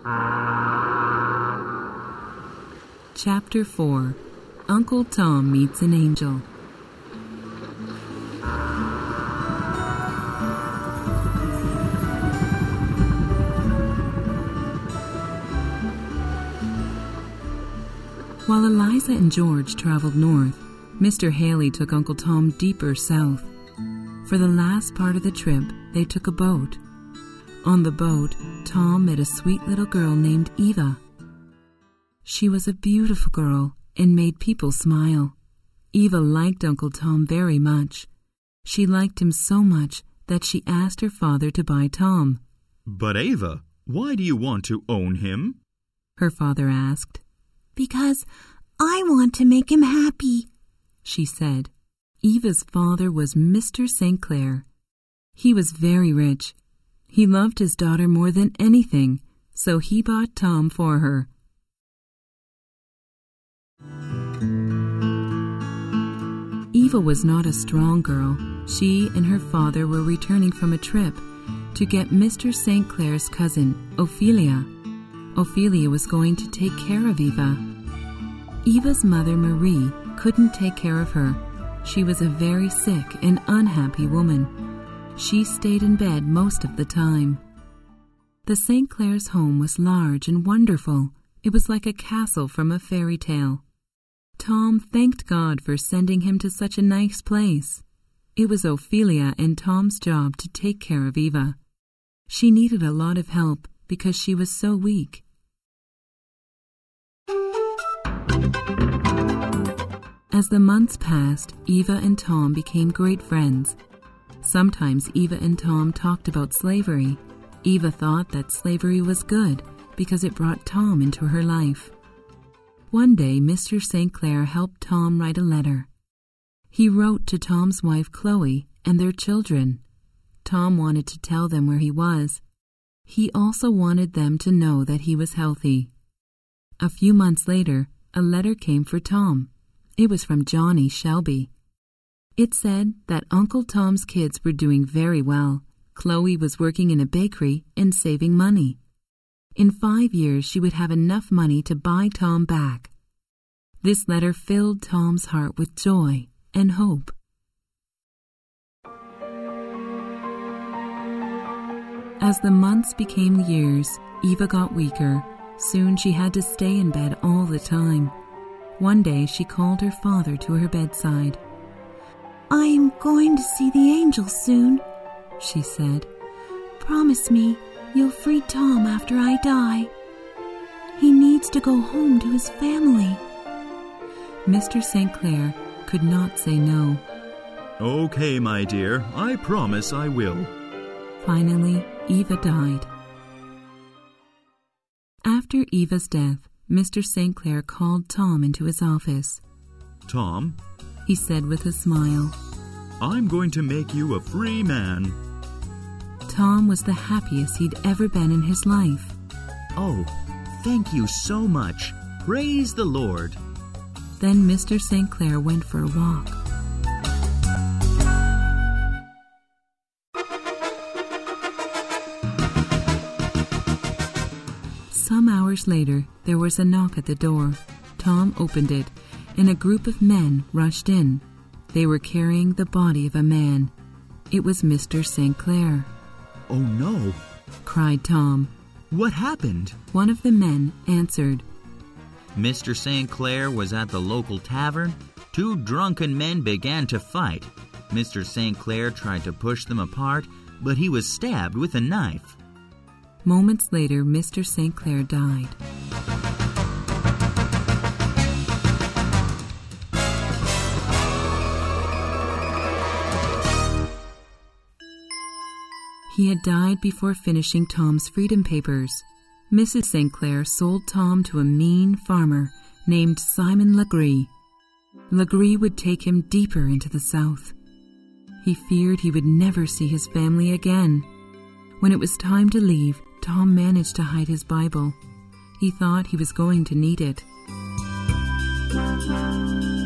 Chapter 4. Uncle Tom Meets an Angel. While Eliza and George traveled north, Mr. Haley took Uncle Tom deeper south. For the last part of the trip, they took a boat. On the boat, Tom met a sweet little girl named Eva. She was a beautiful girl and made people smile. Eva liked Uncle Tom very much. She liked him so much that she asked her father to buy Tom. "But Eva, why do you want to own him?" her father asked. "Because I want to make him happy," she said. Eva's father was Mr. St. Clair. He was very rich. He loved his daughter more than anything, so he bought Tom for her. Eva was not a strong girl. She and her father were returning from a trip to get Mr. St. Clair's cousin, Ophelia. Ophelia was going to take care of Eva. Eva's mother, Marie, couldn't take care of her. She was a very sick and unhappy woman. She stayed in bed most of the time. The St. Clair's home was large and wonderful. It was like a castle from a fairy tale. Tom thanked God for sending him to such a nice place. It was Ophelia and Tom's job to take care of Eva. She needed a lot of help because she was so weak. As the months passed, Eva and Tom became great friends. Sometimes Eva and Tom talked about slavery. Eva thought that slavery was good because it brought Tom into her life. One day, Mr. St. Clair helped Tom write a letter. He wrote to Tom's wife, Chloe, and their children. Tom wanted to tell them where he was. He also wanted them to know that he was healthy. A few months later, a letter came for Tom. It was from Johnny Shelby. It said that Uncle Tom's kids were doing very well. Chloe was working in a bakery and saving money. In 5 years, she would have enough money to buy Tom back. This letter filled Tom's heart with joy and hope. As the months became years, Eva got weaker. Soon she had to stay in bed all the time. One day she called her father to her bedside. "I am going to see the angel soon," she said. "Promise me you'll free Tom after I die. He needs to go home to his family." Mr. St. Clair could not say no. "Okay, my dear, I promise I will." Finally, Eva died. After Eva's death, Mr. St. Clair called Tom into his office. "Tom," he said with a smile, "I'm going to make you a free man." Tom was the happiest he'd ever been in his life. "Oh, thank you so much. Praise the Lord." Then Mr. St. Clair went for a walk. Some hours later, there was a knock at the door. Tom opened it, and a group of men rushed in. They were carrying the body of a man. It was Mr. St. Clair. "Oh no," cried Tom. "What happened?" One of the men answered. Mr. St. Clair was at the local tavern. 2 drunken men began to fight. Mr. St. Clair tried to push them apart, but he was stabbed with a knife. Moments later, Mr. St. Clair died. He had died before finishing Tom's freedom papers. Mrs. St. Clair sold Tom to a mean farmer named Simon Legree. Legree would take him deeper into the South. He feared he would never see his family again. When it was time to leave, Tom managed to hide his Bible. He thought he was going to need it.